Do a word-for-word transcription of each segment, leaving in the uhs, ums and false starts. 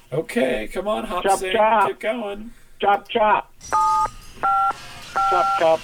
Okay, come on, Hop Chop, Sing, chop. get going. Chop, chop. Chop, chop.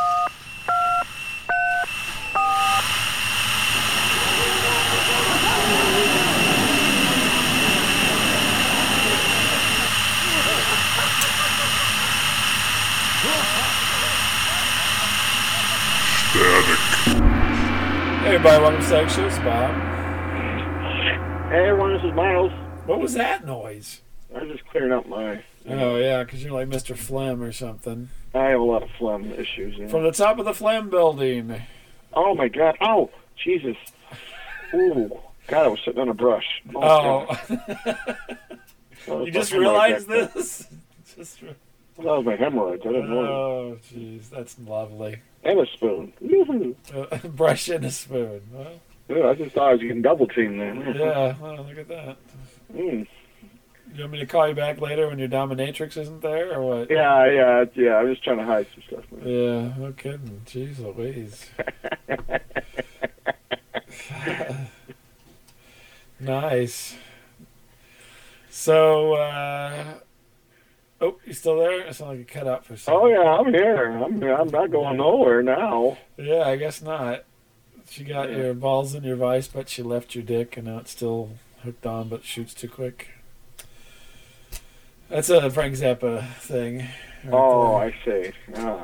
Hey everybody, welcome to Static Shows, Bob. Hey everyone, this is Miles. What was that noise? I'm just clearing up my... Oh yeah, because you're like Mister Phlegm or something. I have a lot of phlegm issues. Yeah. From the top of the Phlegm building. Oh my god. Oh, Jesus. Ooh. God, I was sitting on a brush. Oh. Oh, You just my realized hemorrhoids. this? Just re- That was my hemorrhoids. I didn't know. Oh, jeez, that's lovely. And a spoon. Woohoo. Uh, brush and a spoon. Well, Yeah, I just thought I was getting double teamed there. yeah, well, look at that. Mm. You want me to call you back later when your dominatrix isn't there, or what? Yeah, yeah, yeah. I'm just trying to hide some stuff. Man. Yeah, no kidding. Jeez Louise. Nice. So, uh, oh, you still there? It sounded like you cut out for a second. Oh yeah, I'm here. I'm I'm not going nowhere now. Yeah, I guess not. She got Yeah. your balls in your vice, but she left your dick, and now it's still hooked on, but shoots too quick. That's a Frank Zappa thing. right Oh, there. I see. Ah.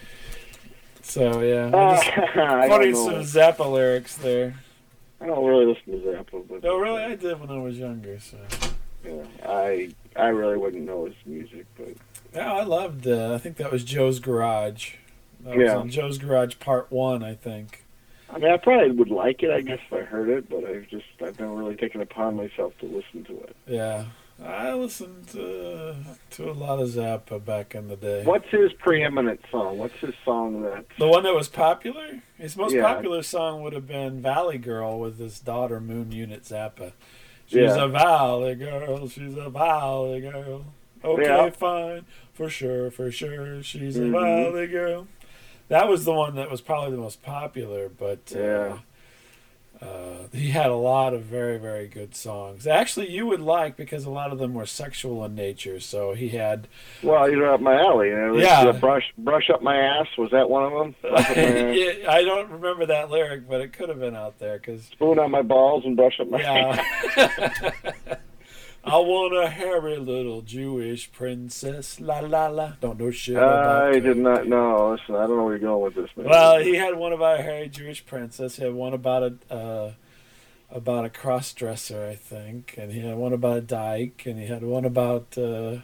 So, yeah. Uh, I just I quoting don't some know. Zappa lyrics there. I don't really listen to Zappa, but No, really, I did when I was younger, so. yeah, I I really wouldn't know his music, but Yeah, I loved, uh, I think that was Joe's Garage. That was Yeah. on Joe's Garage Part one, I think. I mean, I probably would like it, I guess, if I heard it, but I've just I've never really taken it upon myself to listen to it. Yeah. I listened to, to a lot of Zappa back in the day. What's his preeminent song? What's his song that? The one that was popular? His most Yeah. popular song would have been Valley Girl with his daughter Moon Unit Zappa. She's Yeah. a Valley Girl, she's a Valley Girl. Okay, Yeah. fine, for sure, for sure, she's Mhm. a Valley Girl. That was the one that was probably the most popular, but uh, Yeah. uh, he had a lot of very, very good songs. Actually, you would like because a lot of them were sexual in nature. So he had Well, you're up my alley. You know, Yeah. the brush brush up my ass. Was that one of them? Brush up my ass. Yeah, I don't remember that lyric, but it could have been out there because Spoon on my balls and brush up my ass. yeah. I want a hairy little Jewish princess. La la la. Don't know shit about I did not cooking. know. Listen, I don't know where you're going with this, man. Well, he had one about a hairy Jewish princess. He had one about a uh, about a cross dresser, I think, and he had one about a dyke, and he had one about uh,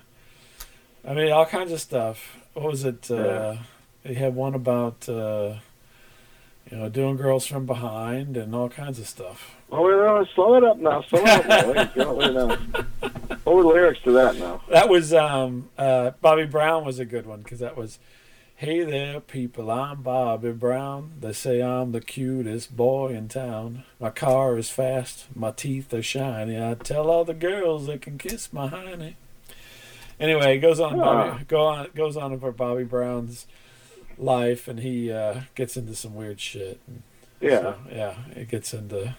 I mean, all kinds of stuff. What was it? Uh, He had one about uh, you know doing girls from behind and all kinds of stuff. Oh, wait, no, slow it up now. Slow it up now. Wait, go- wait now. What were the lyrics to that now? That was um, uh, Bobby Brown was a good one because that was, "Hey there, people, I'm Bobby Brown. They say I'm the cutest boy in town. My car is fast, my teeth are shiny. I tell all the girls they can kiss my hiney." Anyway, it goes on. Ah. Bobby, go on. It goes on for Bobby Brown's life, and he uh, gets into some weird shit. Yeah. So, yeah, it gets into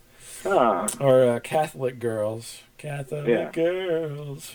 Ah. or uh, Catholic girls, Catholic Yeah. girls.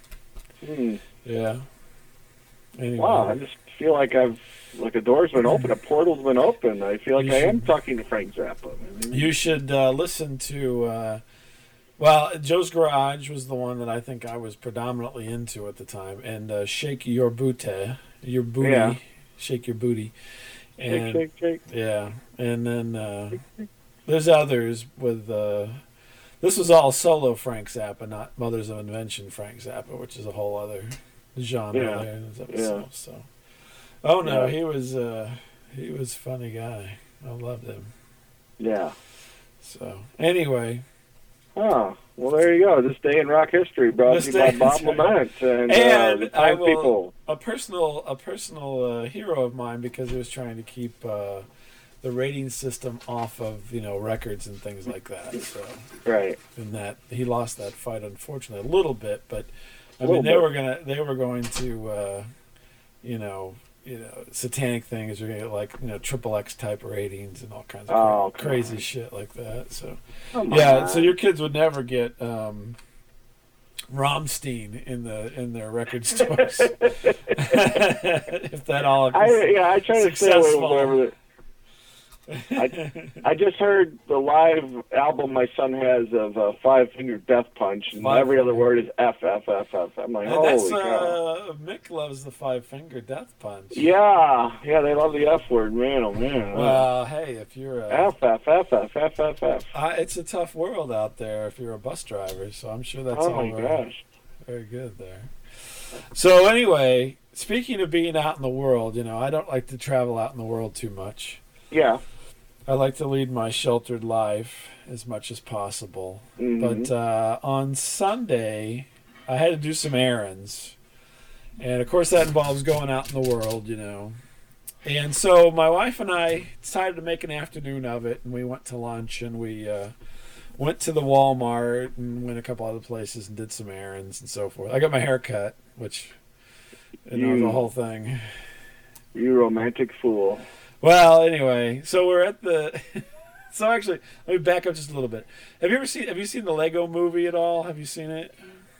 Hmm. Yeah. Anyway. Wow, I just feel like I've like a door's been open, a portal's been open. I feel like You I am should- talking to Frank Zappa. man. You should uh, listen to. Uh, well, Joe's Garage was the one that I think I was predominantly into at the time, and uh, Shake Your Booty, your booty, Yeah. Shake Your Booty, Shake, and shake, shake. yeah, and then uh, there's others with. Uh, this was all solo Frank Zappa, not Mothers of Invention Frank Zappa, which is a whole other genre Yeah. there in his Yeah. episode. So, oh no, Yeah. he was uh, he was a funny guy. I loved him. Yeah. So anyway, Oh, well, there you go. This day in rock history brought This to you by day- Bob Lamont and, And uh, the I Time will- People. a personal a personal uh, hero of mine because he was trying to keep uh, the rating system off of you know records and things like that. So Right. in that he lost that fight unfortunately a little bit, but I Little mean they bit. were gonna they were going to uh, you know. You know, satanic things are gonna get like you know triple X type ratings and all kinds of Oh, cra- come crazy on. shit like that. So Come yeah, on. so your kids would never get um, Rammstein in the in their record stores. If that all I yeah, I try to stay away with successful. whatever. The, I, I just heard the live album my son has of uh, Five Finger Death Punch, and Five every other Finger. word is F, F, F, F. I'm like, And holy that's cow. uh, Mick loves the Five Finger Death Punch. Yeah, yeah, they love the F word, man, oh man. Well, hey, if you're a, F, F, F, F, F, F, F. uh, it's a tough world out there if you're a bus driver. So I'm sure that's Oh all my very, gosh. very good there. So anyway, speaking of being out in the world, you know, I don't like to travel out in the world too much. Yeah. I like to lead my sheltered life as much as possible. Mhm. But uh, on Sunday, I had to do some errands. And of course, that involves going out in the world, you know. And so my wife and I decided to make an afternoon of it. And we went to lunch and we uh, went to the Walmart and went a couple other places and did some errands and so forth. I got my hair cut, which, you know, You- the whole thing. You romantic fool. Well, anyway, so we're at the. So actually, let me back up just a little bit. Have you ever seen? Have you seen the Lego Movie at all? Have you seen it?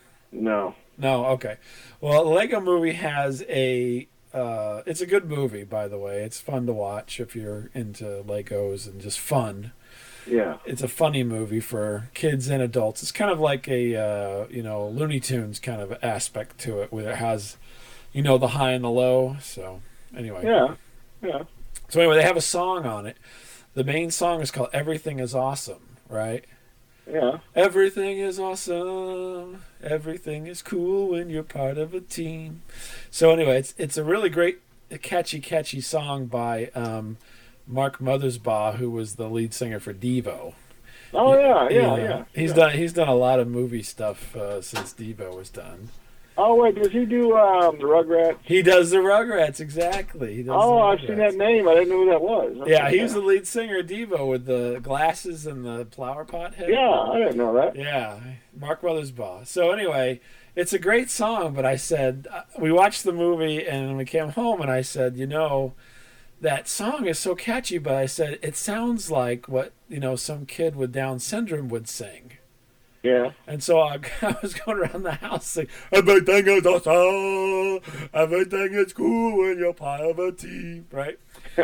No. No. Okay. Well, the Lego Movie has a. Uh, it's a good movie, by the way. It's fun to watch if you're into Legos and just fun. Yeah. It's a funny movie for kids and adults. It's kind of like a uh, you know Looney Tunes kind of aspect to it, where it has, you know, the high and the low. So anyway. Yeah. Yeah. So anyway, they have a song on it. The main song is called "Everything Is Awesome," right? Yeah. Everything is awesome. Everything is cool when you're part of a team. So anyway, it's it's a really great, catchy, catchy song by um, Mark Mothersbaugh, who was the lead singer for Devo. Oh yeah, You yeah, know, yeah. He's yeah. done he's done a lot of movie stuff uh, since Devo was done. Oh wait, does he do um, the Rugrats? He does the Rugrats, exactly. He does Oh, the I've Rugrats. seen that name. I didn't know who that was. Okay, Yeah, he was the lead singer of Devo with the glasses and the flower pot head. Yeah, I didn't know that. Yeah, Mark Mothersbaugh. So anyway, it's a great song, but I said, uh, we watched the movie and we came home and I said, you know, that song is so catchy, but I said, it sounds like what, you know, some kid with Down syndrome would sing. Yeah. And so I, I was going around the house saying, everything is awesome, everything is cool when you're part of a team, right?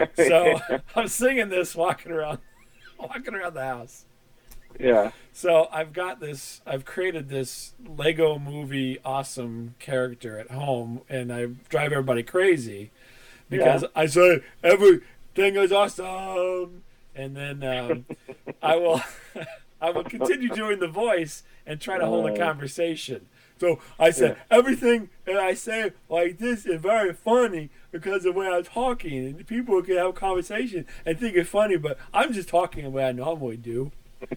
So I'm singing this walking around, walking around the house. Yeah. So I've got this, I've created this Lego Movie awesome character at home, and I drive everybody crazy because Yeah. I say, everything is awesome. And then um, I will I will continue doing the voice and try to hold a Uh. conversation. So I said, Yeah. everything that I say like this is very funny because of the way I'm talking, and people can have a conversation and think it's funny, but I'm just talking the way I normally do.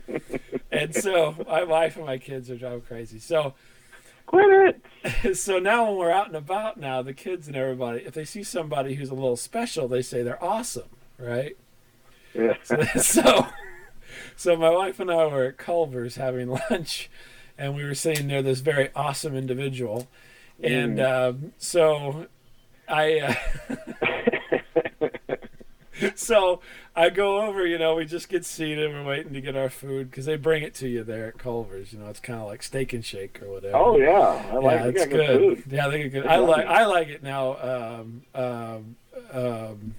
And so my wife and my kids are driving crazy. So Quit it. so now when we're out and about now, the kids and everybody, if they see somebody who's a little special, they say they're awesome, right? Yeah. So so, so my wife and I were at Culver's having lunch, and we were sitting near this very awesome individual. And um, so I... Uh, So I go over, you know, we just get seated. We're waiting to get our food because they bring it to you there at Culver's. You know, it's kind of like Steak and Shake or whatever. Oh yeah, I like yeah, it. it's Got good. good food. Yeah, they get good. It's I like lovely. I like it now. Um, um, um,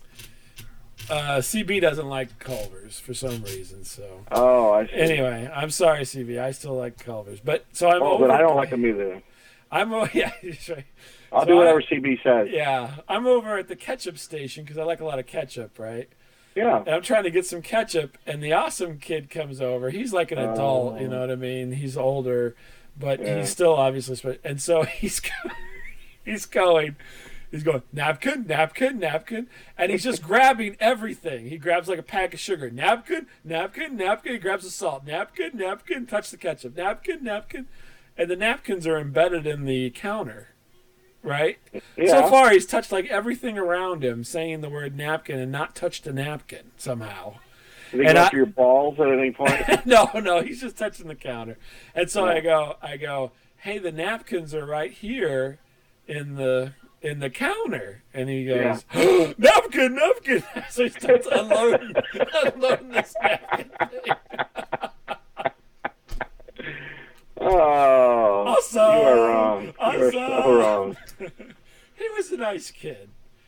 uh, C B doesn't like Culver's for some reason. So Oh, I see. anyway, I'm sorry, C B. I still like Culver's, but so I'm oh, over. but I don't like them either. I'm o- yeah, that's right. I'll So do whatever I- C B says. Yeah, I'm over at the ketchup station because I like a lot of ketchup, right? Yeah. And I'm trying to get some ketchup, and the awesome kid comes over. He's like an adult, you know what I mean? He's older, but Yeah. he's still obviously. spe- And so he's go- he's going, he's going napkin, napkin, napkin, and he's just grabbing everything. He grabs like a pack of sugar, napkin, napkin, napkin. He grabs the salt, napkin, napkin. Touch the ketchup, napkin, napkin, and the napkins are embedded in the counter. Right? Yeah. So far, he's touched like everything around him, saying the word napkin and not touched a napkin somehow. Did they and go I- after your balls at any point? no, no, he's just touching the counter. And so Yeah. I go, I go, hey, the napkins are right here in the in the counter. And he goes, napkin, napkin. So he starts unloading, unloading this napkin thing. Oh. I'll was, so uh, wrong. he was a nice kid.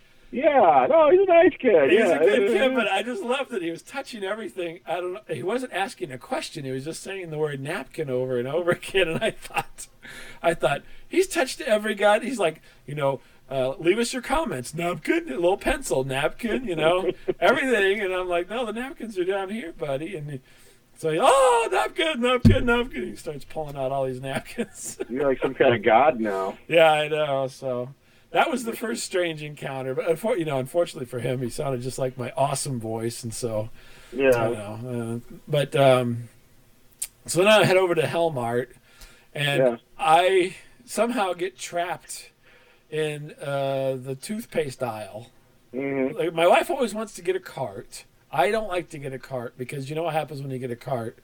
Yeah, no, he's a nice kid. He's yeah. a good kid, but I just loved that he was touching everything. I don't know. He wasn't asking a question. He was just saying the word napkin over and over again. And I thought, I thought he's touched every guy. He's like, you know, uh, leave us your comments. Napkin, a little pencil, napkin, you know, everything. And I'm like, no, the napkins are down here, buddy. And he, so he, oh, napkin, napkin, napkin. He starts pulling out all these napkins. You're like some kind of god now. Yeah, I know. So. That was the first strange encounter, but you know, unfortunately for him, he sounded just like my awesome voice, and so yeah. I know. Uh, but um, so then I head over to Helmart, and yeah. I somehow get trapped in uh, the toothpaste aisle. Mm-hmm. Like, my wife always wants to get a cart. I don't like to get a cart because you know what happens when you get a cart?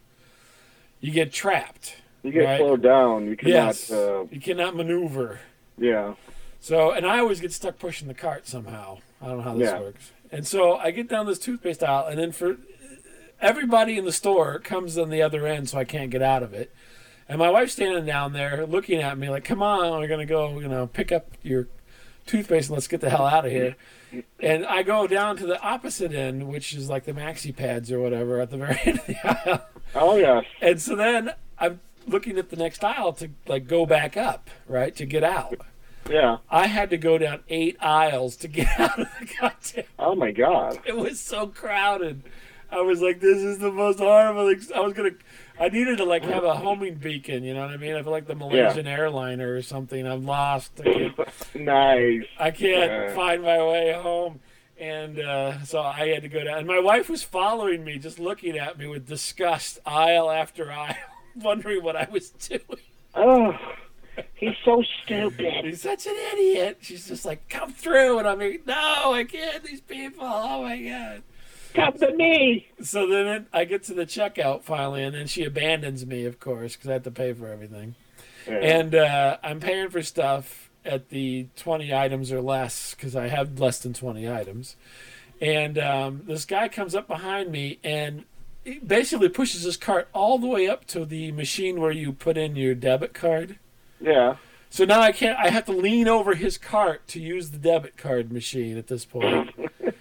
You get trapped. You get right? slowed down. You cannot. Yes. Uh... You cannot maneuver. Yeah. So, and I always get stuck pushing the cart somehow. I don't know how this yeah. works. And so I get down this toothpaste aisle, and then for everybody in the store comes on the other end, so I can't get out of it. And my wife's standing down there looking at me like, come on, we're going to go, you know, pick up your toothpaste and let's get the hell out of here. And I go down to the opposite end, which is like the maxi pads or whatever at the very end of the aisle. Oh, yeah. And so then I'm looking at the next aisle to like go back up, right, to get out. Yeah. I had to go down eight aisles to get out of the goddamn. Oh my god. It was so crowded. I was like, this is the most horrible. Ex-. I was gonna. I needed to like have a homing beacon. You know what I mean? I feel like the Malaysian yeah. airliner or something. I'm lost. I can't, nice. I can't yeah. find my way home. And uh, so I had to go down. And my wife was following me, just looking at me with disgust, aisle after aisle, wondering what I was doing. Oh. He's so stupid. He's such an idiot. She's just like, come through. And I'm like, no, I can't. These people. Oh, my God. Come to me. So then it, I get to the checkout finally, and then she abandons me, of course, because I have to pay for everything. Yeah. And uh, I'm paying for stuff at the twenty items or less because I have less than twenty items. And um, this guy comes up behind me and he basically pushes his cart all the way up to the machine where you put in your debit card. Yeah. So now I can't. I have to lean over his cart to use the debit card machine at this point.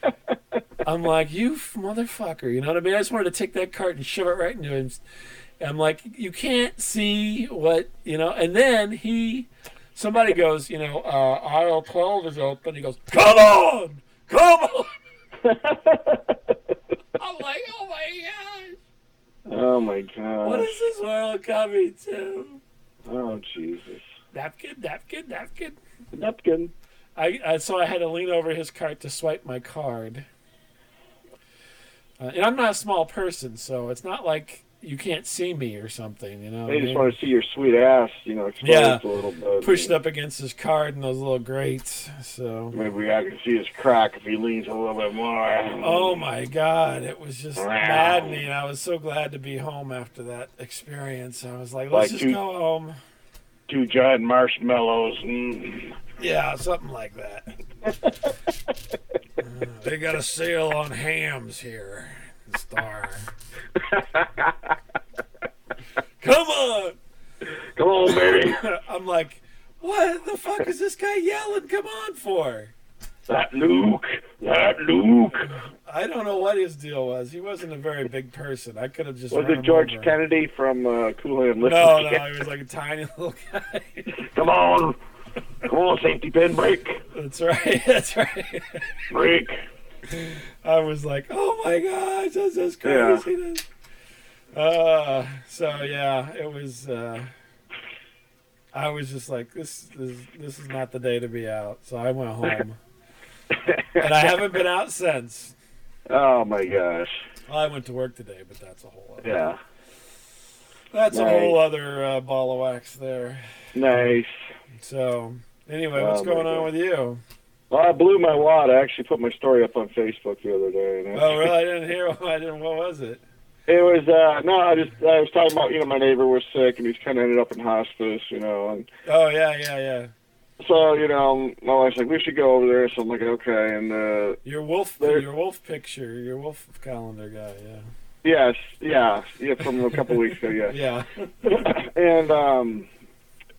I'm like, you motherfucker. You know what I mean? I just wanted to take that cart and shove it right into him. I'm like, you can't see what, you know. And then he, somebody goes, you know, uh, aisle twelve is open. He goes, come on, come on. I'm like, oh my gosh. Oh my god. What is this world coming to? Oh, Jesus. Napkin, napkin, napkin. Napkin. I, I So I had to lean over his cart to swipe my card. Uh, and I'm not a small person, so it's not like you can't see me or something, you know. They just I mean? want to see your sweet ass, you know, exposed yeah. a little bit. Pushed up against his card and those little grates, so. Maybe I can see his crack if he leans a little bit more. Oh, my God. It was just maddening. I was so glad to be home after that experience. I was like, let's like just two, go home. Two giant marshmallows. Mm. Yeah, something like that. uh, they got a sale on hams here. Star. Come on! Come on, baby. I'm like, what the fuck is this guy yelling? Come on for? That Luke. That Luke. I don't know what his deal was. He wasn't a very big person. I could have just. Was run it him George over. Kennedy from uh, Cool Hand Luke? No, no, he was like a tiny little guy. Come on. Come on, safety pin, break. That's right. That's right. Break. I was like, oh my gosh, this is crazy. Yeah. Uh, so yeah, it was. Uh, I was just like, this, this, this is not the day to be out. So I went home, and I haven't been out since. Oh my gosh. Well, I went to work today, but that's a whole other. Yeah. That's nice. a whole other uh, ball of wax there. Nice. So anyway, what's oh going on with you? Well, I blew my wad. I actually put my story up on Facebook the other day. And oh, really? I didn't hear. I didn't. What was it? It was uh, no. I just I was talking about you know my neighbor was sick and he's kind of ended up in hospice. You know. And oh yeah, yeah, yeah. So you know, my wife's like, we should go over there. So I'm like, okay. And uh, your wolf, your wolf picture, your wolf calendar guy. Yeah. Yes. Yeah. Yeah. From a couple weeks ago. Yes. Yeah. and um,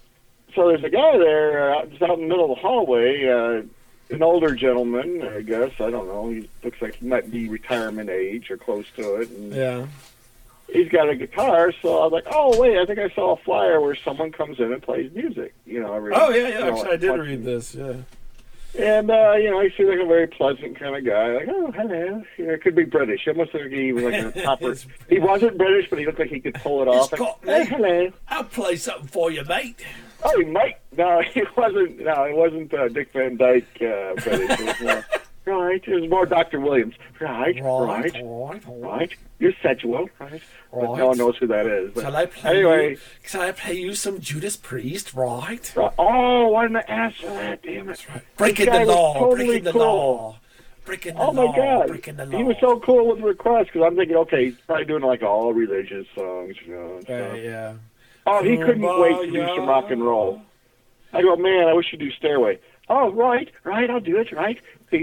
so there's a guy there uh, just out in the middle of the hallway, uh, an older gentleman, I guess. I don't know. He looks like he might be retirement age or close to it. And Yeah. he's got a guitar, so I was like, oh, wait, I think I saw a flyer where someone comes in and plays music. You know, every, Oh, yeah, yeah. you know, Actually, I did like, read this, yeah. And, uh, you know, he seems like a very pleasant kind of guy. Like, oh, hello. You know, it could be British. It must look like he was like a proper... he wasn't British, but he looked like he could pull it off. It's got Like, me. hey, hello. I'll play something for you, mate. Oh, he might. No, it wasn't. No, it wasn't uh, Dick Van Dyke uh, British. It was more, right. It was more Doctor Williams. Right, right, right, right. right. You're sexual, right? But Right. no one knows who that is. But Shall I play anyway, you? Shall I play you some Judas Priest? Right. uh, oh, why didn't I ask for that? Damn it! Breaking guy the was law. totally breaking the cool. law. Breaking the Oh my law. God, Breaking the law. he was so cool with the request because I'm thinking, okay, he's probably doing like all religious songs, you know. And stuff. Right, yeah. Oh, he couldn't wait to do some rock and roll. I go, man, I wish you'd do Stairway. Oh, right, right, I'll do it, right. Like,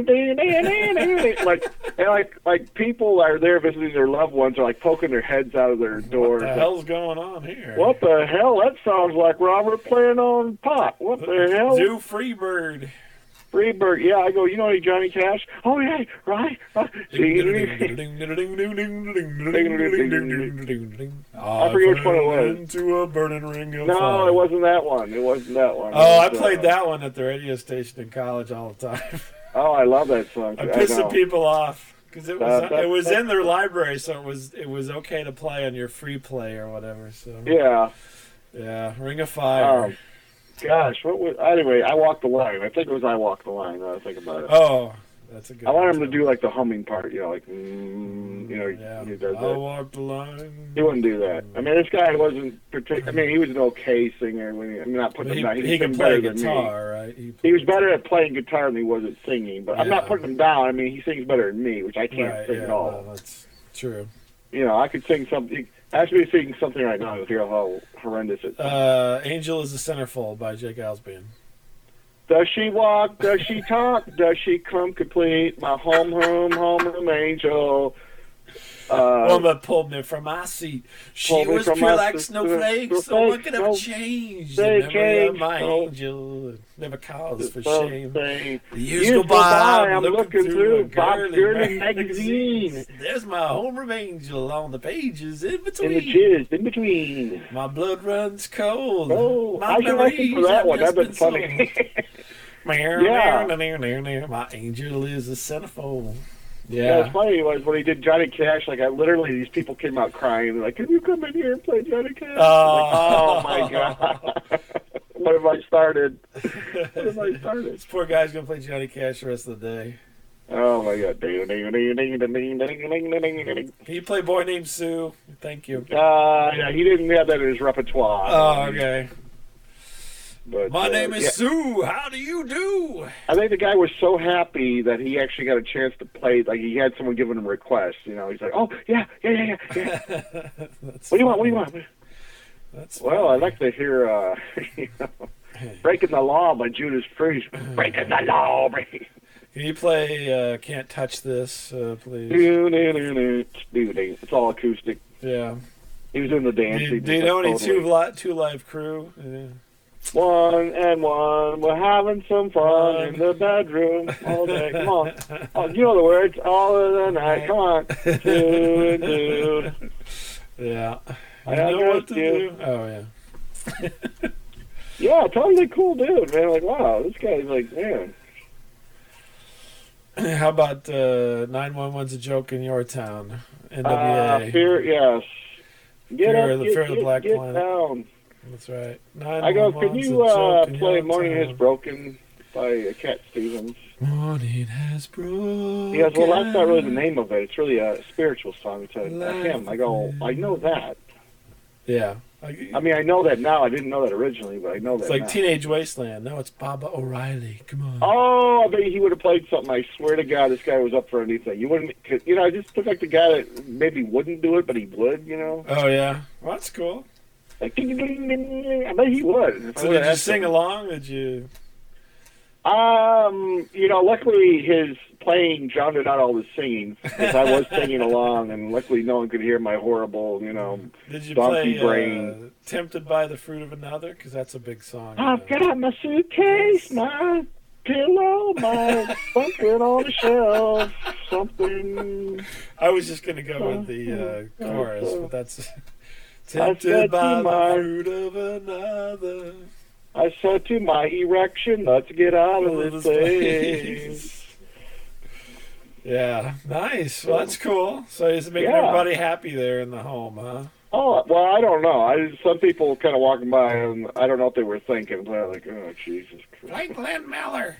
and like, like people are there visiting their loved ones are like poking their heads out of their doors. What the hell's going on here? What the hell? That sounds like Robert playing on pot. What the hell? Do Freebird. Freebird. Yeah, I go, you know any Johnny Cash? Oh, yeah, right. right. See, I forget which one it was. Into a burning ring of no, fire. it wasn't that one. It wasn't that one. Oh, I It was, played uh, that one at the radio station in college all the time. Oh, I love that song. I'm I pissing know. people off because it was Uh, that- it was that- in their library, so it was it was okay to play on your free play or whatever. So Yeah. yeah, Ring of Fire. Oh, gosh. What was, anyway, I Walked the Line. I think it was I Walked the Line. Now I think about it. Oh, that's a good. I want one, him to too. do like the humming part, you know, like, mm, you know, Yeah, he does I that. walked the line. He wouldn't do that. I mean, this guy wasn't particular. I mean, he was an okay singer. When he, I'm not putting He, him down. he, He, can can play better than me. guitar, right? He, He was better at playing guitar than he was at singing. But I'm not Yeah. putting him down. I mean, he sings better than me, which I can't right, sing yeah, at all. no, that's true. You know, I could sing something. Ask me to sing something right now to hear how horrendous it is. Uh, Angel is the Centerfold by Jake Osborne. Does she walk? Does she talk? Does she come complete? My home, home, home, home angel. Uh, Woman pulled me from my seat. She pulled me was from pure my like seat. snowflakes, so what Snowflakes, could ever no- change? they The memory of change, my no- angel never cause for so shame. say, The years, Years go go by, by, I'm I'm looking, looking through, through a Bob girly Girly magazine. magazine. There's my homeroom angel on the pages in in between. the jizz, in between. My blood runs cold. Oh, my I should listen for memories that have one. just That'd been funny. Yeah. My angel is a centerfold. Yeah, Yeah. it's funny was when he did Johnny Cash. Like, I literally, these people came out crying. They're like, "Can you come in here and play Johnny Cash?" Oh. I'm like, oh my god, what have I started? What have I started? This poor guy's gonna play Johnny Cash the rest of the day. Oh my god! Can you play Boy Named Sue? Thank you. Uh, yeah, he didn't have that in his repertoire. Oh, okay. But, My uh, name is yeah. Sue. How do you do? I think the guy was so happy that he actually got a chance to play. Like, he had someone giving him requests. You know, he's like, "Oh yeah, yeah, yeah, yeah." yeah. That's What do you want? What do you funny. want? That's Well, I'd funny. like to hear uh, you know, "Breaking the Law" by Judas Priest. Breaking the law, breaking. Can you play uh, Can't Touch This, uh, please? It's all acoustic. Yeah. He was in the Do dance. you, He do you was know like any totally- two, li- two Live Crew? Yeah. One and one, we're having some fun in the bedroom all day. Come on. Oh, you know the words. All of the night. Come on. Two and two. Yeah. I You know what to understand. do? Oh, yeah. Yeah, totally cool dude, man. Like, wow, this guy's like, man. How about uh, nine one one's a joke in your town? N W A. Uh, fear, yes. Get Fear up, of the- get, Fear of the get, Black get Planet. down. That's right. I go, can nine one one's you a uh, joke in play your Morning town. Has Broken by uh, Cat Stevens? Morning has broken. He goes, well, that's not really the name of it. It's really a spiritual song to him. I go, I know that. Yeah. Like, I mean, I know that now. I didn't know that originally, but I know that it's like now. Teenage Wasteland. No, it's Baba O'Reilly. Come on. Oh, I bet he would have played something. I swear to God, this guy was up for anything. You wouldn't, cause, you know, I just looked like the guy that maybe wouldn't do it, but he would, you know? Oh, yeah. Well, that's cool. Like, ding, ding, ding, ding. I bet he would. If I So would've did you asked sing him. along? Did you? Um, you know, luckily his playing drowned out all the singing because I was singing along, and luckily no one could hear my horrible, you know, Did you donkey play brain. uh, "Tempted by the Fruit of Another"? Because that's a big song. I've uh, got my suitcase, my pillow, my something on the shelf, something. I was just gonna go with the uh, chorus, but that's said tempted by to the my- fruit of another. I said to my erection, let's get out of Of this this place. place. Yeah, nice. Well, that's cool. So he's making Yeah. everybody happy there in the home, huh? Oh, well, I don't know. I Some people kind of walking by, and I don't know what they were thinking, but I'm like, oh, Jesus Play Christ. Glenn Miller.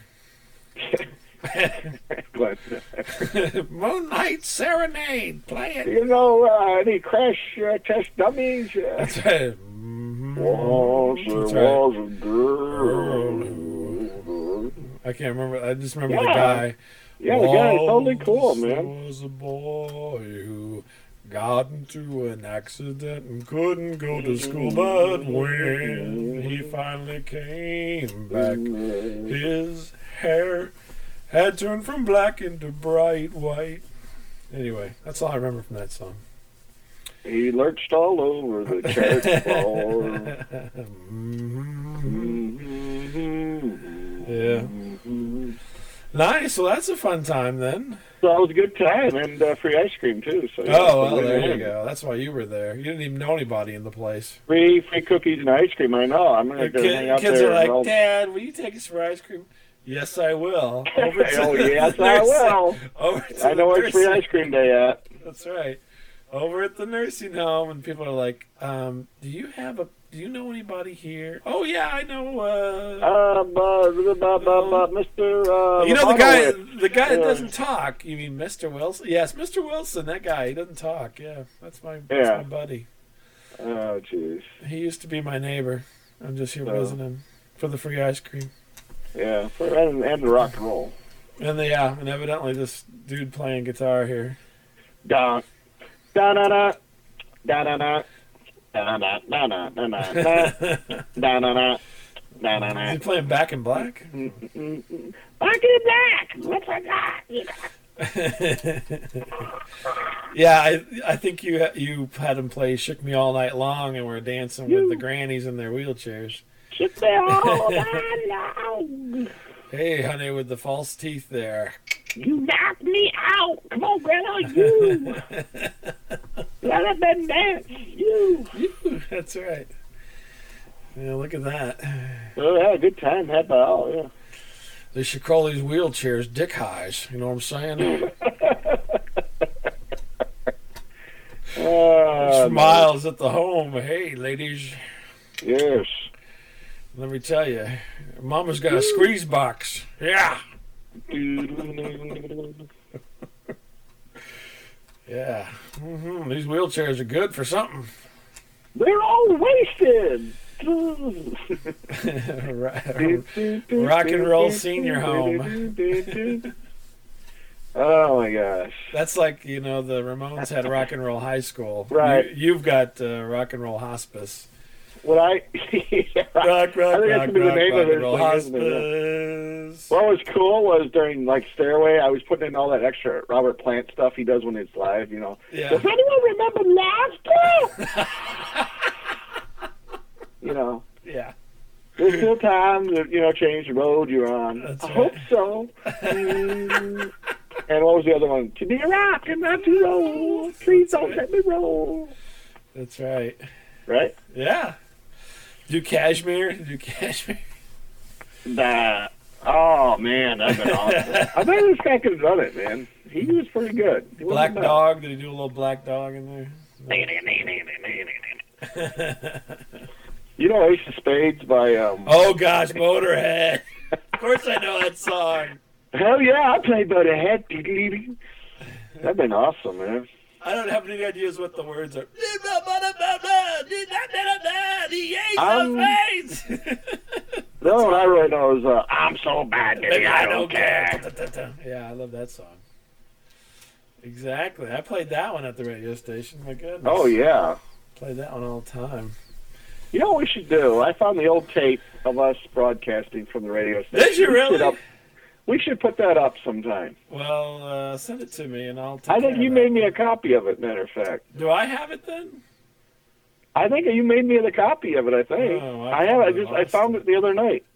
Glad- Moonlight Serenade. Play it. you know, uh, any crash uh, test dummies? Uh, That's right. Mhm. Once there That's right. was a girl. I can't remember. I just remember the Yeah. guy. Yeah, the guy's totally cool, Once man. There was a boy who got into an accident and couldn't go to school, but when he finally came back, his hair had turned from black into bright white. Anyway, that's all I remember from that song. He lurched all over the church floor. Mhm. Yeah. Nice. Well, that's a fun time then. So it was a good time, and uh, free ice cream too. So yeah, Oh, well, so there you win-win. go. That's why you were there. You didn't even know anybody in the place. Free free cookies and ice cream. I know. I'm The gonna go hang kid, out kids there. are and like, I'll- Dad, will you take us for ice cream? Yes, I will. Over to oh the yes, I nursing- will. Over to I know the where free nursing- ice cream day at. That's right. Over at the nursing home, and people are like, um, "Do you have a? Do you know anybody here?" Oh yeah, I know. Uh, Um, uh, bu- bu- bu- bu- Mister Uh, you know the guy, Lebanowitz. the guy that Yeah. doesn't talk. You mean Mister Wilson? Yes, Mister Wilson. That guy. He doesn't talk. Yeah, that's my, that's Yeah. my buddy. Oh, jeez. He used to be my neighbor. I'm just here Oh. visiting for the free ice cream. Yeah, for, and, and the rock and roll. And the, yeah, and evidently this dude playing guitar here. Da da da da da da da da da da da da da da da da da da da Is he playing Back in Black? Back in black. What's I got? Yeah, I I think you you had him play "Shook Me All Night Long" and we're dancing with the grannies in their wheelchairs. Shook me all night long. Hey, honey, with the false teeth there. You knocked me out. Come on, Grandma, you. Let up and dance, you. That's right. Yeah, look at that. Oh, yeah, good time. Had by all, yeah. They should call these wheelchairs dick highs. You know what I'm saying? Uh, Smiles at the home. Hey, ladies, Yes. let me tell you, Mama's got a squeeze box. Yeah. Yeah. hmm These wheelchairs are good for something. They're all wasted. Rock and roll senior home. Oh my gosh. That's like, you know, the Ramones had rock and roll high school. Right. You, you've got uh, rock and roll hospice. What I Rock, rock, I think that rock, should be the rock, name rock of it, and roll isn't it? hospice. What was cool was during like Stairway, I was putting in all that extra Robert Plant stuff he does when it's live. You know. Yeah. Does anyone remember last year? You know. Yeah. There's still time to, you know, change the road you're on. That's I right. hope so. Mm. And what was the other one? To be a rock and not to roll. Please don't let me roll. That's right. Right? Yeah. Do Cashmere? Do Cashmere? Nah. Oh, man, that'd been awesome. I bet this guy could have done it, man. He was pretty good. He Black wasn't bad. Dog? Did he do a little Black Dog in there? You know Ace of Spades by, um... Oh gosh, Motorhead. Of course I know that song. Hell yeah, I played Motorhead. That'd been awesome, man. I don't have any ideas what the words are. Um, The other one I really know is, uh, I'm so bad, baby, I don't care. Yeah, I love that song. Exactly. I played that one at the radio station. My goodness. Oh, yeah. Played that one all the time. You know what we should do? I found the old tape of us broadcasting from the radio station. Did you We should really? up- We should put that up sometime. Well, uh, send it to me and I'll take I think care you of made that. me a copy of it, matter of fact. Do I have it then? I think you made me the copy of it, I think. Oh, I I have I probably just I lost found it. it the other night.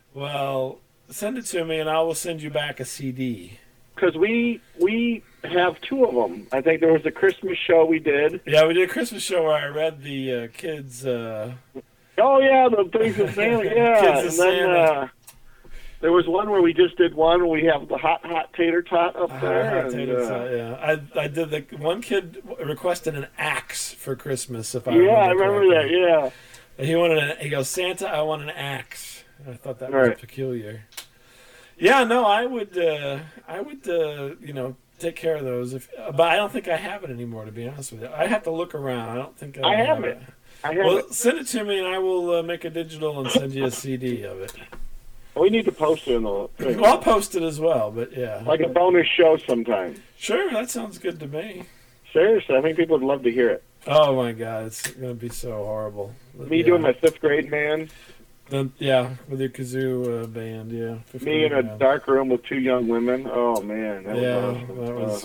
Well, send it to me and I will send you back a C D. Because we, we have two of them. I think there was a Christmas show we did. Yeah, we did a Christmas show where I read the uh, kids. Uh, Oh, yeah, the things of Santa, yeah. Kids of and then Santa. uh, there was one where we just did one where we have the hot, hot tater tot up there. hot and, potato uh, salad, yeah, I I did the one kid requested an axe for Christmas. If I yeah, I remember remember that, correctly. yeah. And he wanted an, he goes, Santa, I want an axe. I thought that Right. was peculiar. Yeah, no, I would, uh, I would, uh, you know, take care of those. If, but I don't think I have it anymore. To be honest with you, I have to look around. I don't think I, I have it. I have Well, it. send it to me, and I will uh, make a digital and send you a C D of it. We need to post it in the thing. Well, I'll post it as well. But yeah, Like a bonus show sometime. sure, that sounds good to me. Seriously, I think people would love to hear it. Oh my God, it's gonna be so horrible. Me yeah. doing my fifth grade man. Then, yeah, with your kazoo uh, band, yeah. fifth Me in a grade band. dark room with two young women. Oh, man. That Yeah, was awesome. that was.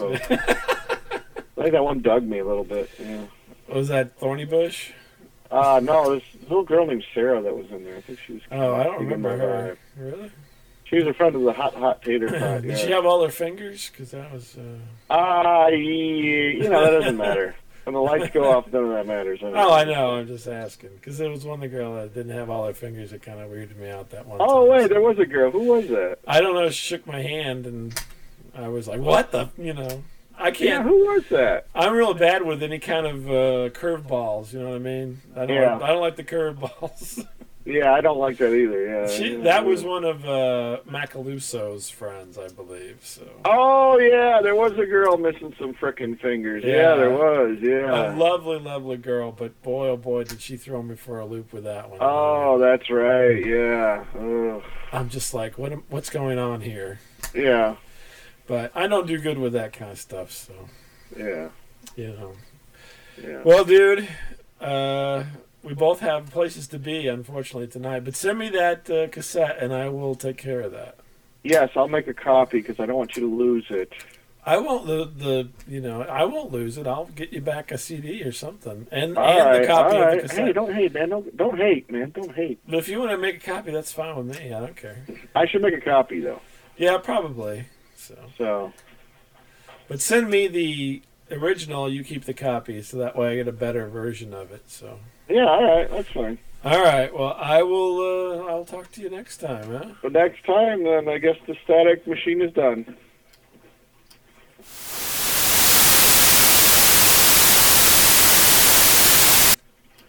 Uh, I think that one dug me a little bit. Yeah. What was that, Thorny Bush? Uh, no, this little girl named Sarah that was in there. I think she was. Oh, I don't keeping remember my her. vibe. Really? She was a friend of the hot, hot tater tot. Did Yeah. she have all her fingers? Because that was. Uh... Ah, you know, that doesn't matter. When the lights go off, none of that matters. Anyway. Oh, I know. I'm just asking. Because there was one the girl that didn't have all her fingers. It kind of weirded me out that one Oh, time. wait, there was a girl. Who was that? I don't know. She shook my hand, and I was like, "What the?" You know, I Yeah, can't. who was that? I'm real bad with any kind of uh, curveballs. You know what I mean? I don't. Yeah. Like, I don't like the curveballs. Yeah, I don't like that either. Yeah. she, that was one of uh, Macaluso's friends, I believe. So. Oh, yeah, there was a girl missing some frickin' fingers. Yeah, Yeah. there was, A yeah. lovely, lovely girl, but boy, oh boy, did she throw me for a loop with that one. Oh, that's right, yeah. Ugh. I'm just like, what? am- What's going on here? Yeah, But I don't do good with that kind of stuff, so yeah, you know. yeah. Well, dude, uh, we both have places to be, unfortunately, tonight. But send me that uh, cassette, and I will take care of that. Yes, I'll make a copy because I don't want you to lose it. I won't the the you know I won't lose it. I'll get you back a C D or something, and, All and right, the copy all of right. the cassette. Hey, don't hate, man. Don't, don't hate, man. Don't hate. But if you want to make a copy, that's fine with me. I don't care. I should make a copy, though. Yeah, probably. So, So, but send me the original. You keep the copy, so that way I get a better version of it. So, yeah, all right. That's fine. all right. Well, I will. Uh, I'll talk to you next time, huh? But next time, then, I guess the static machine is done.